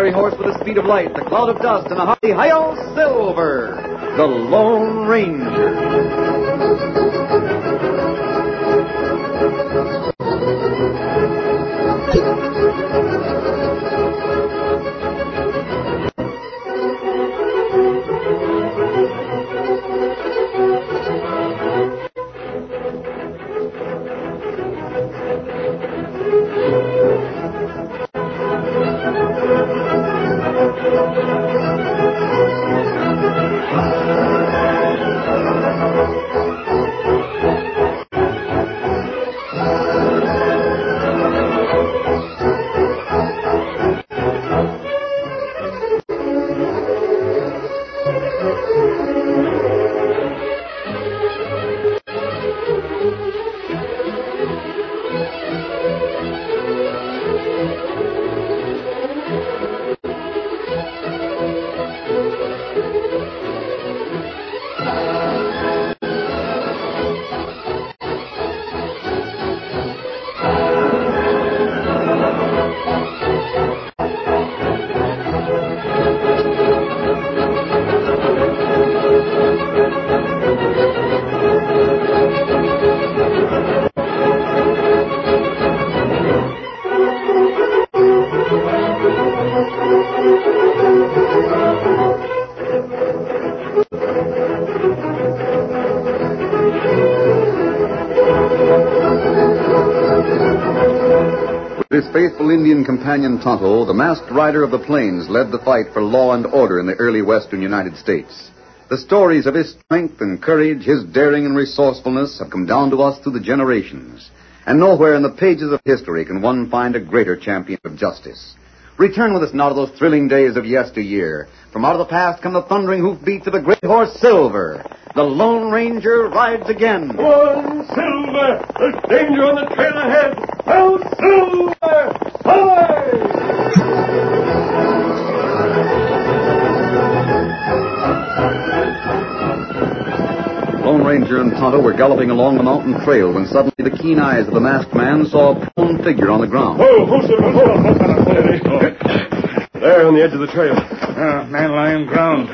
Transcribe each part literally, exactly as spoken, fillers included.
fiery horse with the speed of light, the cloud of dust, and a hearty hi-yo Silver, the Lone Ranger. His faithful Indian companion Tonto, the masked rider of the plains, led the fight for law and order in the early western United States. The stories of his strength and courage, his daring and resourcefulness have come down to us through the generations. And nowhere in the pages of history can one find a greater champion of justice. Return with us now to those thrilling days of yesteryear. From out of the past come the thundering hoofbeats of the great horse Silver. The Lone Ranger rides again. One Silver! There's danger on the trail ahead! Oh, Silver! Away! Lone Ranger and Tonto were galloping along the mountain trail when suddenly the keen eyes of the masked man saw a prone figure on the ground. Oh, oh, Silver, hold on, hold on, steady. Oh. There on the edge of the trail. Uh, man lying ground.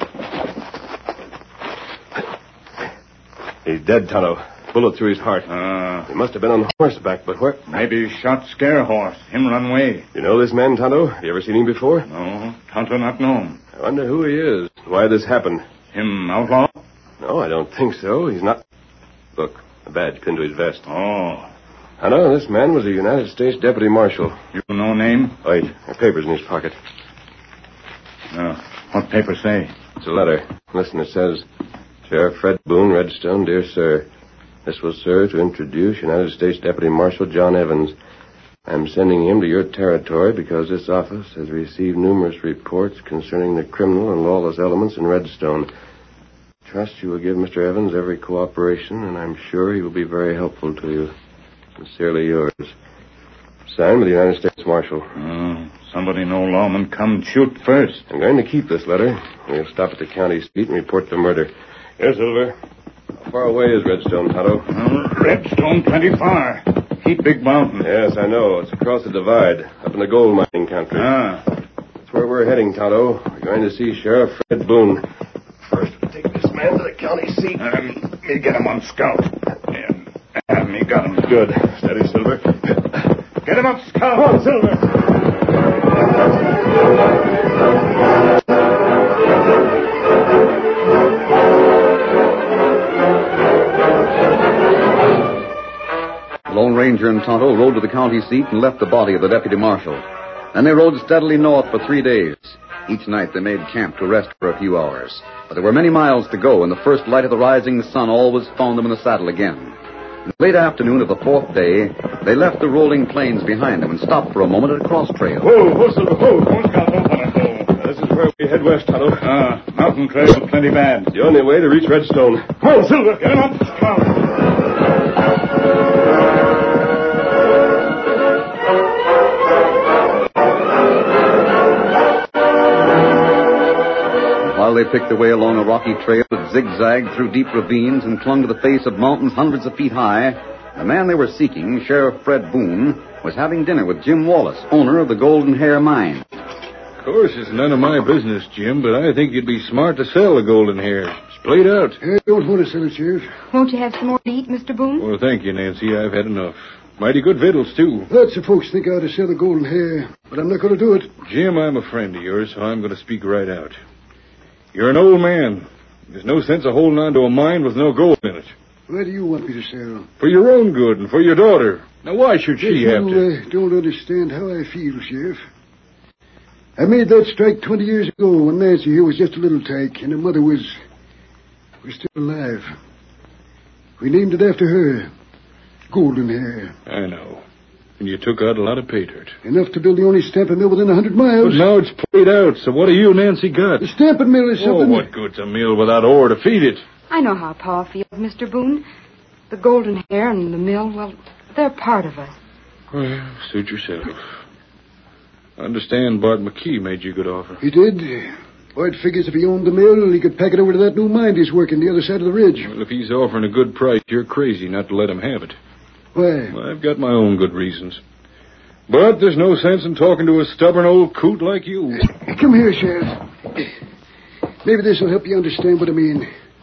He's dead, Tonto. Bullet through his heart. Uh, he must have been on horseback, but where? Maybe shot scare horse. Him run away. You know this man, Tonto? Have you ever seen him before? No, Tonto not know him. I wonder who he is. Why this happened. Him outlaw? No, I don't think so. He's not... Look, a badge pinned to his vest. Oh. Tonto, this man was a United States Deputy Marshal. You know name? Wait, a paper's in his pocket. Uh, what paper say? It's a letter. Listen, it says... Sheriff Fred Boone, Redstone, dear sir. This will serve to introduce United States Deputy Marshal John Evans. I'm sending him to your territory because this office has received numerous reports concerning the criminal and lawless elements in Redstone. Trust you will give Mister Evans every cooperation, and I'm sure he will be very helpful to you. Sincerely yours. Signed by the United States Marshal. Oh, somebody no lawman come shoot first. I'm going to keep this letter. We'll stop at the county seat and report the murder. Here, Silver. How far away is Redstone, Tonto? Uh, Redstone plenty far. Heap big mountain. Yes, I know. It's across the divide, up in the gold mining country. Ah. That's where we're heading, Tonto. We're going to see Sheriff Fred Boone. First, we'll take this man to the county seat. Um, me get him on scout. Yeah, uh, me got him. Good. Steady, Silver. Get him up, scout. Come on, Silver. Lone Ranger and Tonto rode to the county seat and left the body of the deputy marshal. Then they rode steadily north for three days. Each night they made camp to rest for a few hours. But there were many miles to go, and the first light of the rising sun always found them in the saddle again. In the late afternoon of the fourth day, they left the rolling plains behind them and stopped for a moment at a cross trail. Whoa, whoa, Silver, whoa. Come on, Scout, open it, whoa. This is where we head west, Tonto. Ah, mountain trail plenty bad. The only way to reach Redstone. Come on, Silver. Get him up, scout. While they picked their way along a rocky trail that zigzagged through deep ravines and clung to the face of mountains hundreds of feet high, the man they were seeking, Sheriff Fred Boone, was having dinner with Jim Wallace, owner of the Golden Hair Mine. Of course, it's none of my business, Jim, but I think you'd be smart to sell the golden hair. It's played out. I don't want to sell it, Sheriff. Won't you have some more to eat, Mister Boone? Well, thank you, Nancy. I've had enough. Mighty good victuals, too. Lots of folks think I ought to sell the golden hair, but I'm not going to do it. Jim, I'm a friend of yours, so I'm going to speak right out. You're an old man. There's no sense of holding on to a mine with no gold in it. Why do you want me to sell? For your own good and for your daughter. Now, why should she you, have to? You uh, don't understand how I feel, Sheriff. I made that strike twenty years ago when Nancy here was just a little tyke and her mother was... was still alive. We named it after her. Golden Hair. I know. And you took out a lot of pay dirt. Enough to build the only stamping mill within a hundred miles. But now it's played out, so what do you, Nancy, got? The stamping mill is something... Oh, what good's a mill without ore to feed it? I know how Pa feels, Mister Boone. The golden hair and the mill, well, they're part of us. Well, suit yourself. I understand Bart McKee made you a good offer. He did. Bart figures if he owned the mill, he could pack it over to that new mine he's working the other side of the ridge. Well, if he's offering a good price, you're crazy not to let him have it. Why? Well, I've got my own good reasons. But there's no sense in talking to a stubborn old coot like you. Come here, Sheriff. Maybe this will help you understand what I mean.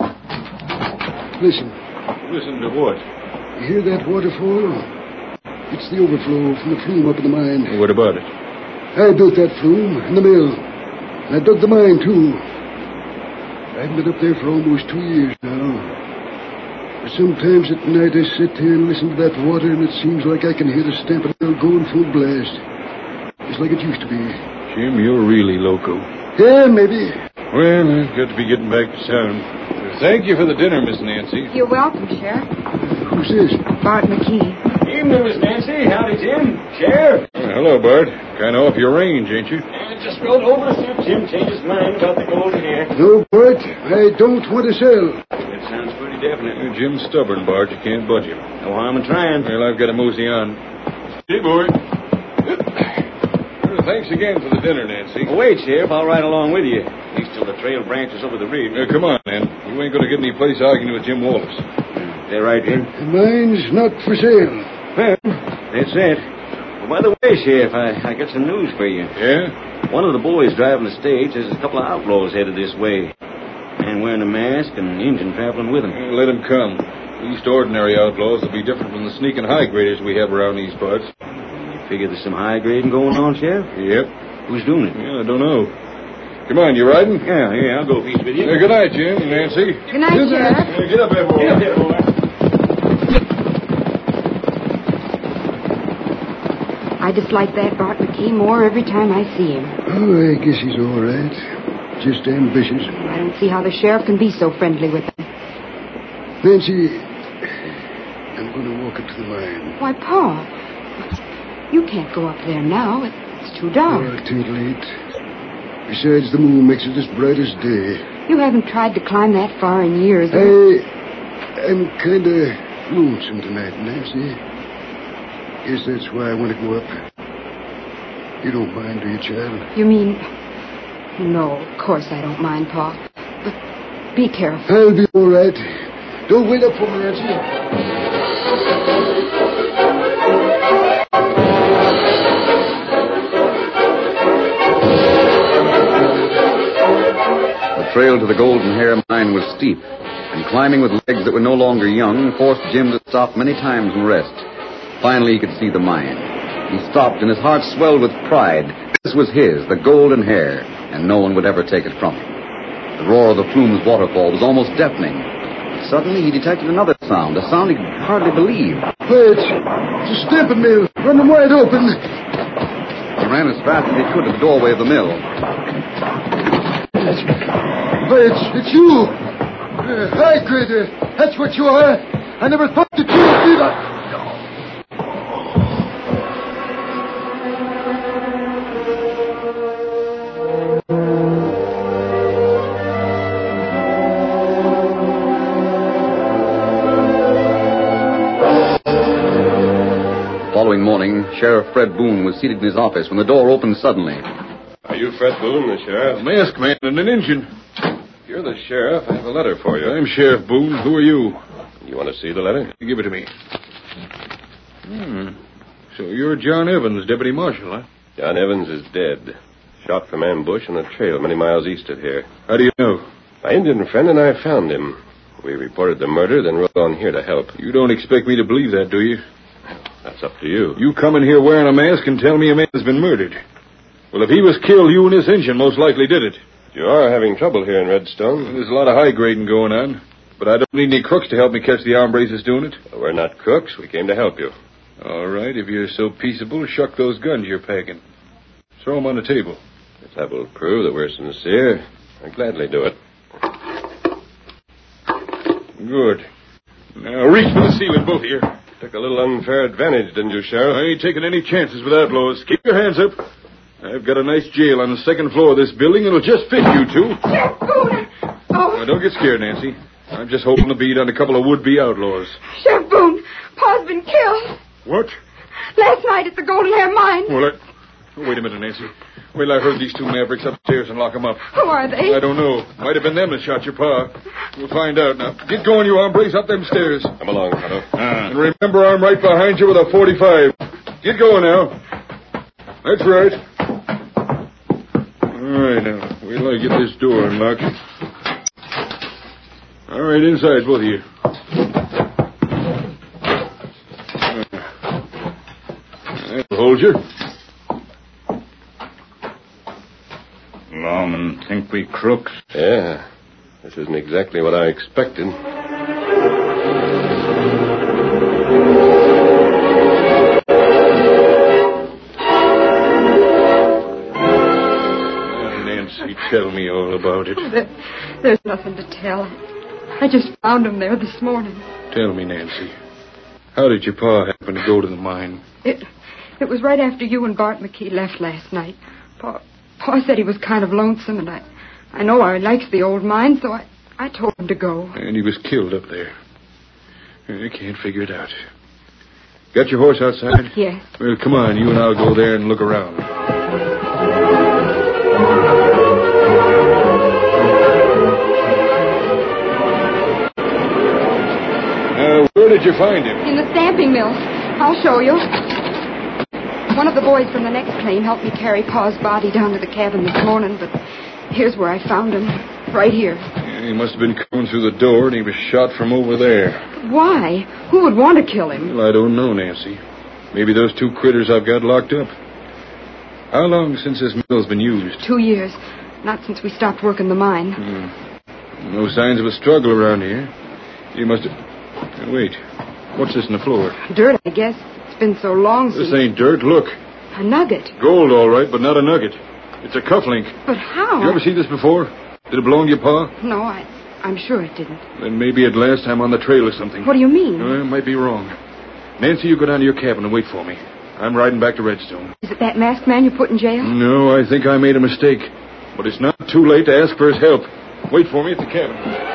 Listen. Listen to what? You hear that waterfall? It's the overflow from the flume up in the mine. What about it? I built that flume in the mill. And I dug the mine, too. I've been up there for almost two years now. But sometimes at night I sit here and listen to that water, and it seems like I can hear the stamping mill going full blast. Just like it used to be. Jim, you're really loco. Yeah, maybe. Well, I've got to be getting back to town. Thank you for the dinner, Miss Nancy. You're welcome, Sheriff. Who's this? Bart McKee. Evening, Miss Nancy. Howdy, Jim. Sheriff. Oh, hello, Bart. Kind of off your range, ain't you? I just rode over to see if Jim changed his mind about the golden hair. No, Bart. I don't want to sell. That sounds pretty definite. Uh, Jim's stubborn, Bart. You can't budge him. No harm in trying. Well, I've got to mosey on. Hey, boy. Well, thanks again for the dinner, Nancy. Oh, wait, Sheriff. I'll ride along with you. At least till the trail branches over the ridge. Uh, come on, man. You ain't going to get any place arguing with Jim Wallace. Is that right, Jim? The mine's not for sale. Well, that's it. Well, by the way, Sheriff, I, I got some news for you. Yeah? One of the boys driving the stage says a couple of outlaws headed this way. Man wearing a mask and an Indian traveling with him. Uh, let him come. These ordinary outlaws will be different from the sneaking high graders we have around these parts. You figure there's some high grading going on, Sheriff? Yep. Who's doing it? Yeah, I don't know. Come on, you riding? Yeah, yeah, I'll go east with you. Uh, good night, Jim and Nancy. Good night, Sheriff. Uh, get up there, boy. Get up there, boy. I dislike that Bart McKee more every time I see him. Oh, I guess he's all right. Just ambitious. I don't see how the sheriff can be so friendly with him. Nancy, I'm going to walk up to the mine. Why, Pa, you can't go up there now. It's too Oh, dark. too late. Besides, the moon makes it as bright as day. You haven't tried to climb that far in years. I... I'm kind of lonesome tonight, Nancy. Guess that's why I want to go up. You don't mind, do you, child? You mean... No, of course I don't mind, Pa. But be careful. I'll be all right. Don't wait up for me, Nancy. The trail to the Golden Hair mine was steep, and climbing with legs that were no longer young forced Jim to stop many times and rest. Finally, he could see the mine. He stopped, and his heart swelled with pride. This was his, the Golden Hair, and no one would ever take it from him. The roar of the Flume's waterfall was almost deafening. But suddenly, he detected another sound, a sound he could hardly believe. Wait. It's a stamping mill. Run them wide open. He ran as fast as he could to the doorway of the mill. Why, it's, it's you. Uh, high grader. That's what you are. I never thought that you would be the... Following morning, Sheriff Fred Boone was seated in his office when the door opened suddenly. Are you Fred Boone, the sheriff? A masked man and an Injun. If you're the sheriff, I have a letter for you. I'm Sheriff Boone. Who are you? You want to see the letter? Give it to me. Hmm. So you're John Evans, deputy marshal, huh? John Evans is dead. Shot from ambush on a trail many miles east of here. How do you know? My Indian friend and I found him. We reported the murder, then rode on here to help. You don't expect me to believe that, do you? That's up to you. You come in here wearing a mask and tell me a man has been murdered. Well, if he was killed, you and this Injun most likely did it. You are having trouble here in Redstone. There's a lot of high grading going on. But I don't need any crooks to help me catch the hombres that's doing it. Well, we're not crooks. We came to help you. All right, if you're so peaceable, shuck those guns you're packing. Throw them on the table. If that will prove that we're sincere, I'd gladly do it. Good. Now reach for the ceiling, both of you. Took a little unfair advantage, didn't you, Sheriff? I ain't taking any chances with outlaws. Keep your hands up. I've got a nice jail on the second floor of this building. It'll just fit you two. Sheriff Boone! Oh. Now, don't get scared, Nancy. I'm just hoping to beat on a couple of would-be outlaws. Sheriff Boone, Pa's been killed. What? Last night at the Golden Hair Mine. Well, I... oh, wait a minute, Nancy. Wait till I heard these two mavericks upstairs and lock them up. Who are they? I don't know. Might have been them that shot your pa. We'll find out now. Get going, you hombres, up them stairs. Come along, Tonto. Uh, and remember, I'm right behind you with a forty-five. Get going now. That's right. All right, now. Wait till I get this door unlocked. All right, inside, both of you. That'll hold you. Lawmen think we crooks. Yeah. This isn't exactly what I expected. Now, Nancy, tell me all about it. There, there's nothing to tell. I just found him there this morning. Tell me, Nancy. How did your pa happen to go to the mine? It it was right after you and Bart McKee left last night. Pa, Pa said he was kind of lonesome, and I, I know I likes the old mine, so I, I told him to go. And he was killed up there. I can't figure it out. Got your horse outside? Yes. Well, come on. You and I'll go there and look around. Uh, where did you find him? In the stamping mill. I'll show you. One of the boys from the next claim helped me carry Pa's body down to the cabin this morning, but here's where I found him. Right here. Yeah, he must have been coming through the door, and he was shot from over there. Why? Who would want to kill him? Well, I don't know, Nancy. Maybe those two critters I've got locked up. How long since this mill's been used? Two years. Not since we stopped working the mine. Hmm. No signs of a struggle around here. You must have... Now, wait. What's this on the floor? Dirt, I guess. It's been so long since... This ain't dirt. Look. A nugget. Gold, all right, but not a nugget. It's a cufflink. But how? You ever see this before? Did it belong to your pa? No, I, I'm sure it didn't. Then maybe at last I'm on the trail or something. What do you mean? Uh, might be wrong. Nancy, you go down to your cabin and wait for me. I'm riding back to Redstone. Is it that masked man you put in jail? No, I think I made a mistake. But it's not too late to ask for his help. Wait for me at the cabin.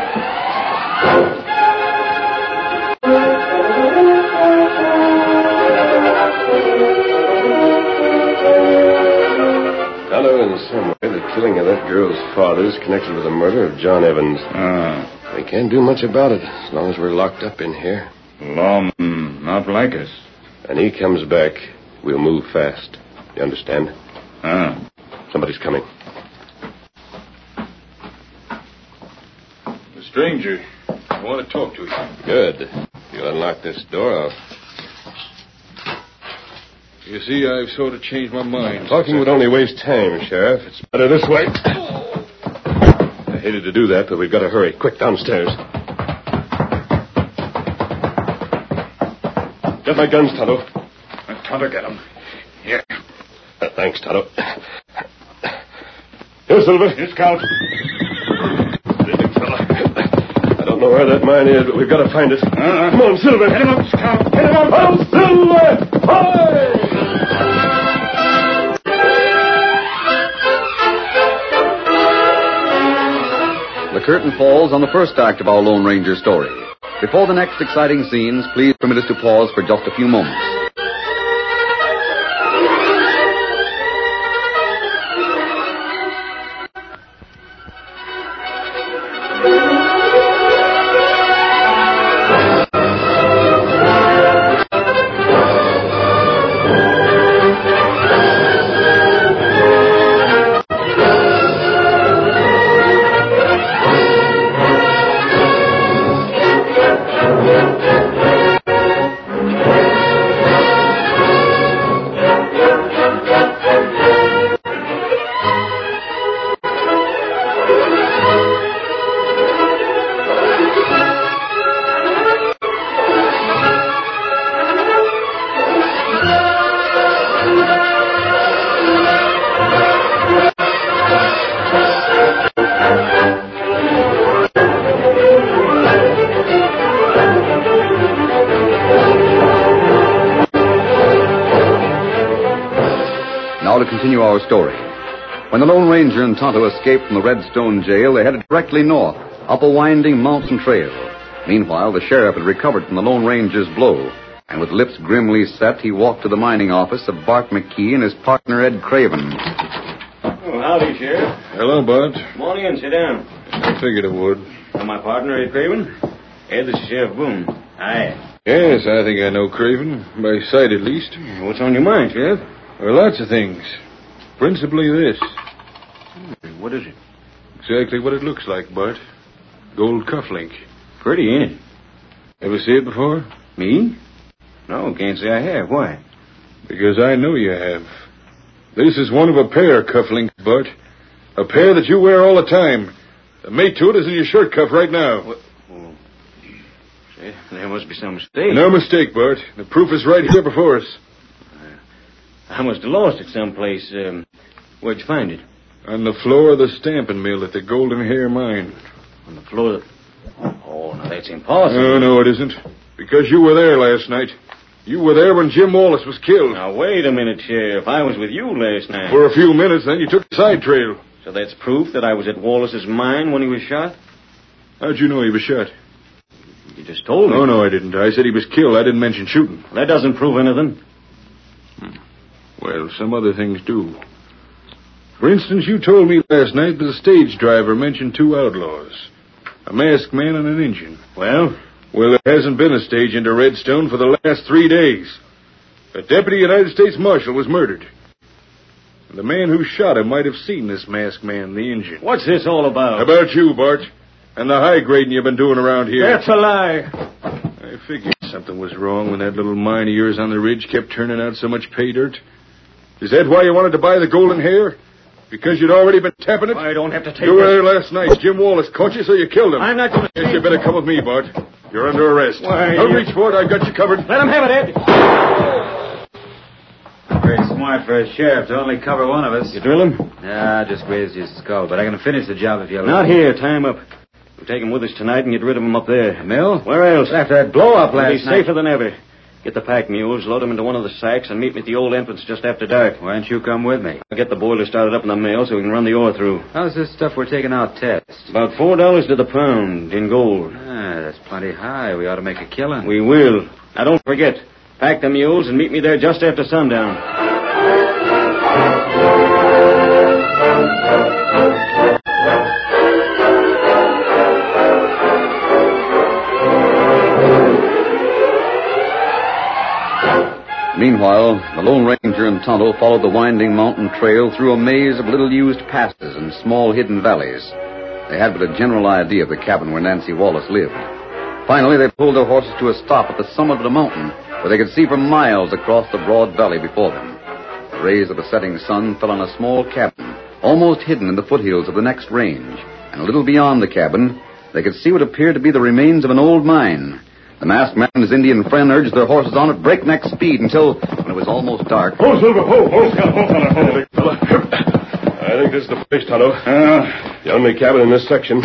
Tonto, in some way, the killing of that girl's father is connected with the murder of John Evans. Ah, We can't do much about it as long as we're locked up in here. lawmen not like us. And he comes back, we'll move fast. You understand? Ah, Somebody's coming. The stranger. I want to talk to you. Good. If you'll unlock this door, I'll... You see, I've sort of changed my mind. Talking would only waste time, Sheriff. It's better this way. I hated to do that, but we've got to hurry. Quick, downstairs. Get my guns, Tonto. Tonto, get him. Yeah. Uh, thanks, Tonto. Here, Silver. Here, Scout. Big fella. I don't know where that mine is, but we've got to find it. Uh-uh. Come on, Silver. Get him up, Scout. Get him up. Oh, Silver! Hi! The curtain falls on the first act of our Lone Ranger story. Before the next exciting scenes, please permit us to pause for just a few moments. Now to continue our story. When the Lone Ranger and Tonto escaped from the Redstone jail, they headed directly north, up a winding mountain trail. Meanwhile, the sheriff had recovered from the Lone Ranger's blow, and with lips grimly set, he walked to the mining office of Bart McKee and his partner, Ed Craven. Oh, howdy, Sheriff. Hello, Bud. Come on in, sit down. I figured it would. Now, my partner, Ed Craven. Ed, this is Sheriff Boone. Hi. Yes, I think I know Craven, by sight at least. What's on your mind, Sheriff? Well, lots of things. Principally this. What is it? Exactly what it looks like, Bart. Gold cufflink. Pretty, ain't it? Ever see it before? Me? No, can't say I have. Why? Because I know you have. This is one of a pair of cufflinks, Bart. A pair that you wear all the time. The mate to it is in your shirt cuff right now. What? Oh. Say, there must be some mistake. No mistake, Bart. The proof is right here before us. Uh, I must have lost it someplace. Um, where'd you find it? On the floor of the stamping mill at the Golden Hair Mine. On the floor of the... Oh, no, that's impossible. No, no, it isn't. Because you were there last night. You were there when Jim Wallace was killed. Now, wait a minute, Sheriff. I was with you last night. For a few minutes, then you took the side trail. So that's proof that I was at Wallace's mine when he was shot? How'd you know he was shot? You just told me. No, no, I didn't. I said he was killed. I didn't mention shooting. That doesn't prove anything. Hmm. Well, some other things do. For instance, you told me last night that the stage driver mentioned two outlaws. A masked man and an Indian. Well? Well, there hasn't been a stage into Redstone for the last three days. A deputy United States Marshal was murdered. And the man who shot him might have seen this masked man, the Indian. What's this all about? About you, Bart. And the high grading you've been doing around here. That's a lie. I figured something was wrong when that little mine of yours on the ridge kept turning out so much pay dirt. Is that why you wanted to buy the Golden Hair? Because you'd already been tapping it? I don't have to take You were it. there last night. Jim Wallace caught you, so you killed him. I'm not going to Yes, you better come with me, Bart. You're under arrest. Why, Don't you- reach for it. I've got you covered. Let him have it, Ed. Very smart for a sheriff to only cover one of us. You drill him? Yeah, I just grazed his skull, but I can finish the job if you'll... Not here. Tie him up. We'll take him with us tonight and get rid of him up there. The mill? Where else? After that blow-up We'll last be night. safer than ever. Get the pack mules, load them into one of the sacks, and meet me at the old entrance just after dark. Why don't you come with me? I'll get the boiler started up in the mill so we can run the ore through. How's this stuff we're taking out test? About four dollars to the pound in gold. Ah, that's plenty high. We ought to make a killing. We will. Now, don't forget. Pack the mules and meet me there just after sundown. Meanwhile, the Lone Ranger and Tonto followed the winding mountain trail through a maze of little-used passes and small hidden valleys. They had but a general idea of the cabin where Nancy Wallace lived. Finally, they pulled their horses to a stop at the summit of the mountain, where they could see for miles across the broad valley before them. The rays of the setting sun fell on a small cabin, almost hidden in the foothills of the next range. And a little beyond the cabin, they could see what appeared to be the remains of an old mine. The masked man and his Indian friend urged their horses on at breakneck speed until, when it was almost dark... Ho, Silver, ho, ho, Scout, ho, fella, ho. Big fella. I think this is the place, Tonto. Uh, The only cabin in this section.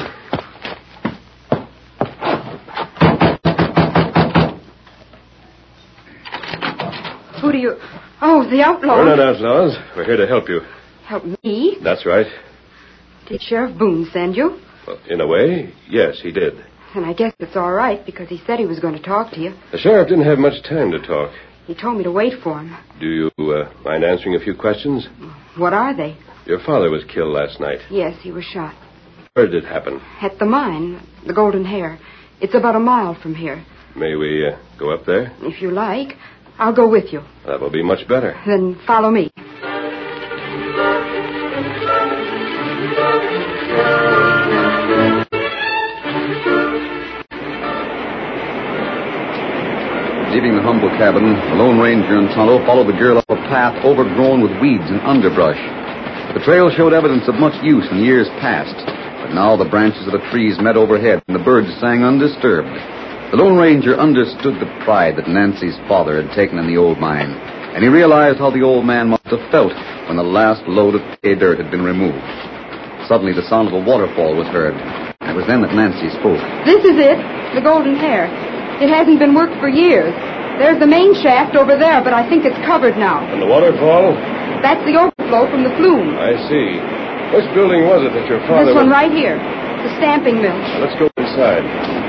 Who do you... Oh, the outlaw. We're not outlaws. We're here to help you. Help me? That's right. Did Sheriff Boone send you? Well, in a way, yes, he did. And I guess it's all right, because he said he was going to talk to you. The sheriff didn't have much time to talk. He told me to wait for him. Do you uh, mind answering a few questions? What are they? Your father was killed last night. Yes, he was shot. Where did it happen? At the mine, the Golden Hair. It's about a mile from here. May we uh, go up there? If you like, I'll go with you. That will be much better. Then follow me. Leaving the humble cabin, the Lone Ranger and Tonto followed the girl up a path overgrown with weeds and underbrush. The trail showed evidence of much use in years past, but now the branches of the trees met overhead and the birds sang undisturbed. The Lone Ranger understood the pride that Nancy's father had taken in the old mine, and he realized how the old man must have felt when the last load of pay dirt had been removed. Suddenly, the sound of a waterfall was heard, and it was then that Nancy spoke. This is it, the Golden Hair. It hasn't been worked for years. There's the main shaft over there, but I think it's covered now. And the waterfall? That's the open outflow from the flume. I see. Which building was it that your father... This one was... right here. The stamping mill. Let's go inside.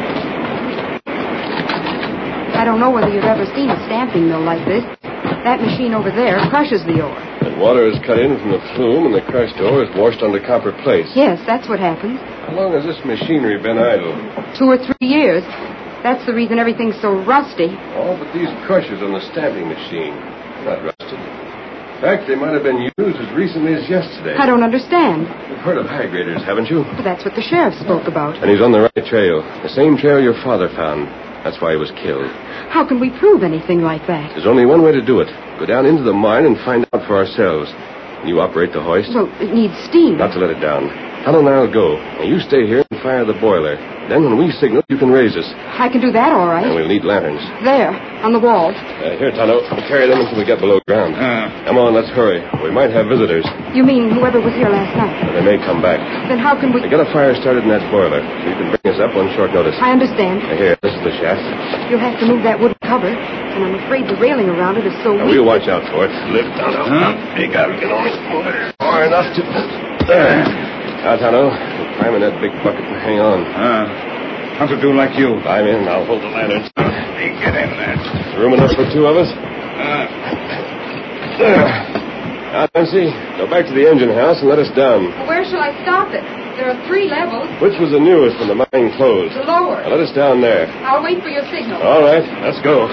I don't know whether you've ever seen a stamping mill like this. That machine over there crushes the ore. And water is cut in from the flume, and the crushed ore is washed onto copper plates. Yes, that's what happens. How long has this machinery been idle? Two or three years. That's the reason everything's so rusty. All but these crushers on the stamping machine. They're not rusted. In fact, they might have been used as recently as yesterday. I don't understand. You've heard of high graders, haven't you? But that's what the sheriff spoke about. And he's on the right trail. The same trail your father found. That's why he was killed. How can we prove anything like that? There's only one way to do it. Go down into the mine and find out for ourselves. You operate the hoist? Well, it needs steam. Not to let it down. Tonto and I'll go. Now you stay here and fire the boiler. Then when we signal, you can raise us. I can do that all right. And we'll need lanterns. There, on the wall. Uh, here, Tonto. Carry them until we get below ground. Uh, Come on, let's hurry. We might have visitors. You mean whoever was here last night? But they may come back. Then how can we... I got a fire started in that boiler, so you can bring us up on short notice. I understand. Now, here, this is the shaft. You'll have to move that wooden cover, and I'm afraid the railing around it is so Now, weak. we'll watch out for it. Lift, Tonto. Huh? You gotta get on it. Far enough to... There. Now, Tonto, we'll climb in that big bucket and hang on. Uh, how to do like you? I'm in. I'll hold the lanterns. Hey, get in there. Room enough for two of us? Uh, There. Now, Nancy, go back to the engine house and let us down. Where shall I stop it? There are three levels. Which was the newest when the mine closed? The lower. Now, let us down there. I'll wait for your signal. All right, let's go.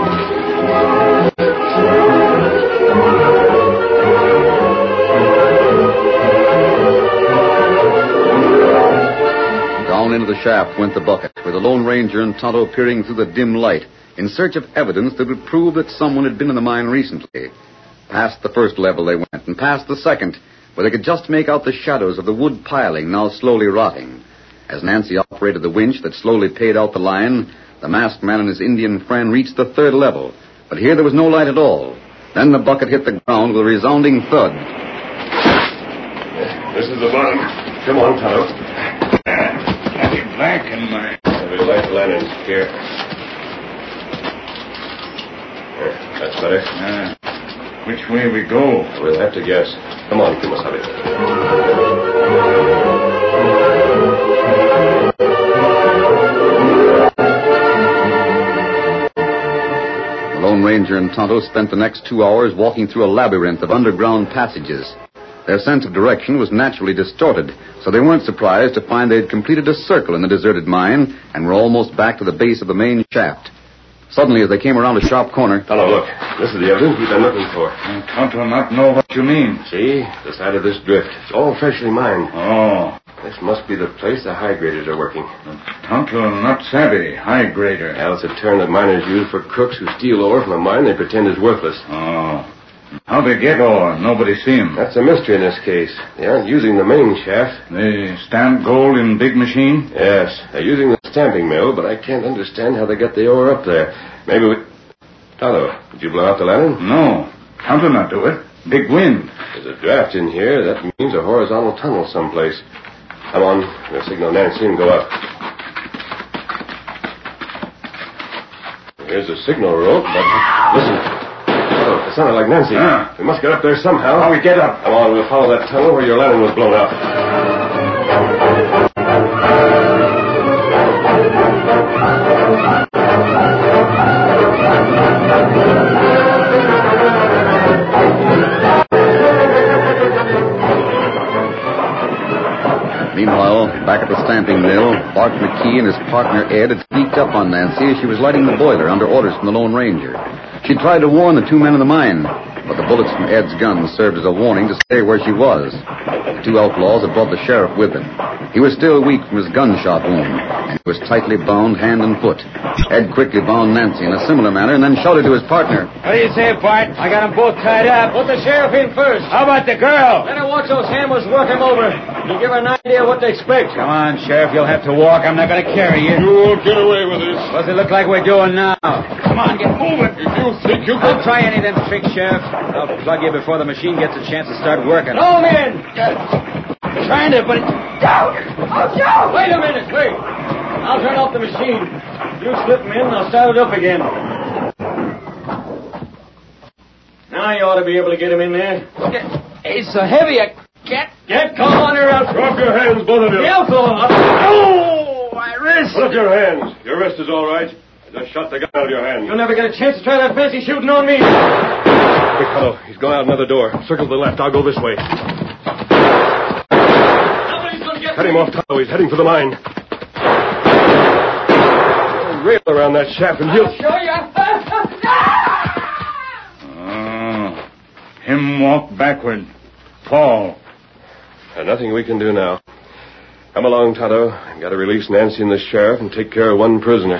Down into the shaft went the bucket, with the Lone Ranger and Tonto peering through the dim light in search of evidence that would prove that someone had been in the mine recently. Past the first level they went, and past the second, where they could just make out the shadows of the wood piling now slowly rotting. As Nancy operated the winch that slowly paid out the line, the masked man and his Indian friend reached the third level. But here there was no light at all. Then the bucket hit the ground with a resounding thud. This is the bottom. Come on, Tonto. plenty black in my... We'll light the lanterns here. There, that's better. Uh, which way we go? We'll have to guess. Come on, Kumasabi. The Lone Ranger and Tonto spent the next two hours walking through a labyrinth of underground passages. Their sense of direction was naturally distorted, so they weren't surprised to find they had completed a circle in the deserted mine and were almost back to the base of the main shaft. Suddenly, as they came around a sharp corner... Tonto, look. This is the evidence we've been looking for. And Tonto not know what you mean. See? The side of this drift. It's all freshly mined. Oh. This must be the place the high graders are working. Tonto not savvy. High grader. Well, it's a term that miners use for crooks who steal ore from a mine they pretend is worthless. Oh. How they get ore? Nobody see 'em. That's a mystery in this case. They aren't using the main shaft. They stamp gold in big machine? Yes, they're using the stamping mill, but I can't understand how they got the ore up there. Maybe we... Tonto, did you blow out the lantern? No. Tonto not do it. Big wind. There's a draft in here. That means a horizontal tunnel someplace. Come on. We'll signal Nancy and go up. Here's a signal rope, but... Listen. Oh, it sounded like Nancy. Ah. We must get up there somehow. How we get up? Come on, we'll follow that tunnel where your lantern was blown out. Meanwhile, back at the stamping mill, Bart McKee and his partner Ed had sneaked up on Nancy as she was lighting the boiler under orders from the Lone Ranger. She tried to warn the two men in the mine, but the bullets from Ed's gun served as a warning to stay where she was. The two outlaws had brought the sheriff with them. He was still weak from his gunshot wound, and he was tightly bound hand and foot. Ed quickly bound Nancy in a similar manner and then shouted to his partner. What do you say, Bart? I got them both tied up. Put the sheriff in first. How about the girl? Let her watch those hammers work him over. You give her an idea what to expect. Come on, Sheriff. You'll have to walk. I'm not going to carry you. You won't get away with this. What's it look like we're doing now? Come on, get moving. If you think you Don't can... try any of them tricks, Sheriff. I'll plug you before the machine gets a chance to start working. No, man. Trying to, but it's down. Oh, down. Wait a minute, wait. I'll turn off the machine. You slip them in, and I'll start it up again. Now you ought to be able to get him in there. Okay. It's so heavy, I can't... Get come on here, out. Drop your hands, both of you. Careful. Oh, my wrist. Put up your hands. Your wrist is all right. I just shot the gun out of your hand. You'll never get a chance to try that fancy shooting on me. Quick, fellow. He's going out another door. Circle to the left. I'll go this way. Somebody's going to get Cut him off, Tonto. He's heading for the mine. Rail around that shaft and he'll... I'll show you. Oh, him walk backward. Fall. There's nothing we can do now. Come along, Tonto. I've got to release Nancy and the sheriff and take care of one prisoner.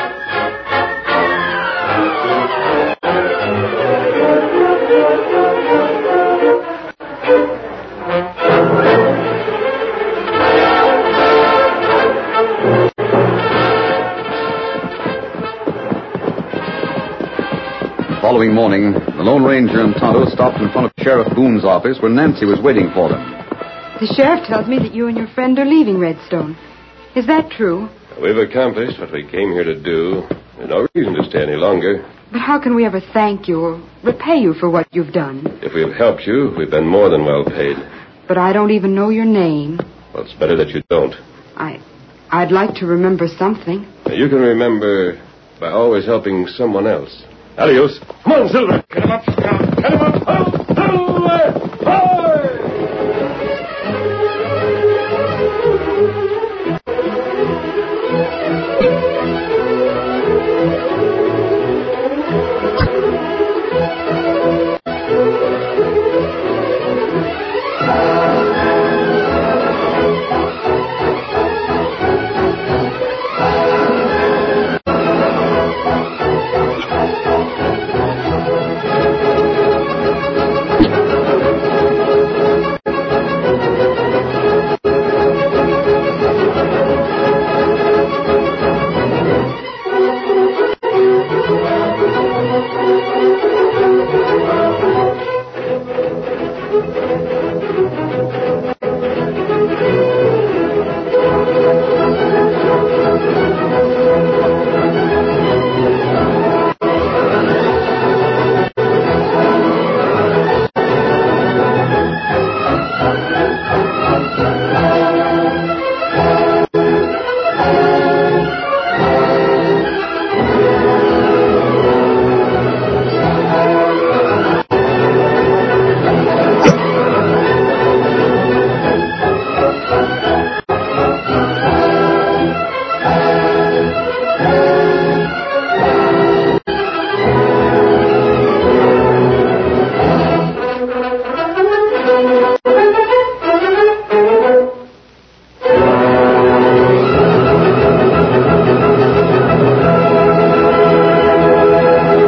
The following morning, the Lone Ranger and Tonto stopped in front of Sheriff Boone's office where Nancy was waiting for them. The sheriff tells me that you and your friend are leaving Redstone. Is that true? We've accomplished what we came here to do. There's no reason to stay any longer. But how can we ever thank you or repay you for what you've done? If we've helped you, we've been more than well paid. But I don't even know your name. Well, it's better that you don't. I... I'd like to remember something. Now, you can remember by always helping someone else. Adios. Come on, Silver. Get him up, Scout. Get him up. Ho, Silver! Hoy!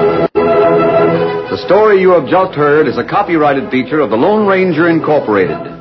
The story you have just heard is a copyrighted feature of the Lone Ranger Incorporated.